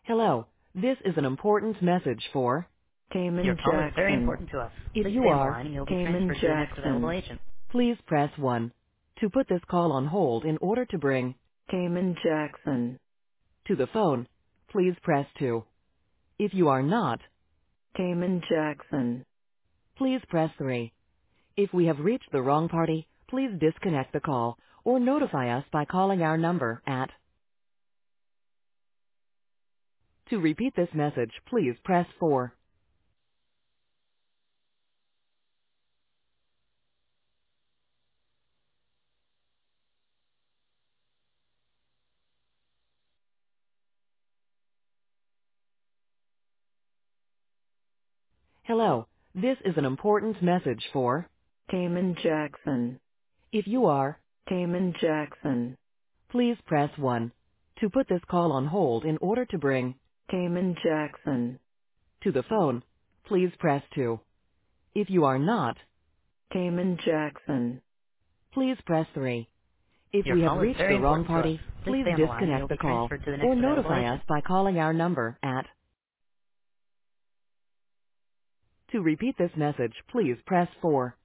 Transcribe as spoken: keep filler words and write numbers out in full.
Hello, this is an important message for Your Cayman call is very Jackson. important to us. If Please you stay on the are line and you'll be Cayman transferred to the next available Jackson, agent. please press one. To put this call on hold in order to bring Cayman Jackson to the phone, please press two. If you are not Cayman Jackson, please press three. If we have reached the wrong party, please disconnect the call or notify us by calling our number at. To repeat this message, please press four. Hello, this is an important message for Cayman Jackson. If you are Cayman Jackson, please press one. To put this call on hold in order to bring Cayman Jackson to the phone, please press two. If you are not Cayman Jackson, please press three. If Your we have call is reached very the wrong important to us. party, Please please stay on the line and disconnect you'll the be call transferred to the or next available notify us agent. by calling our number at. To repeat this message, please press four.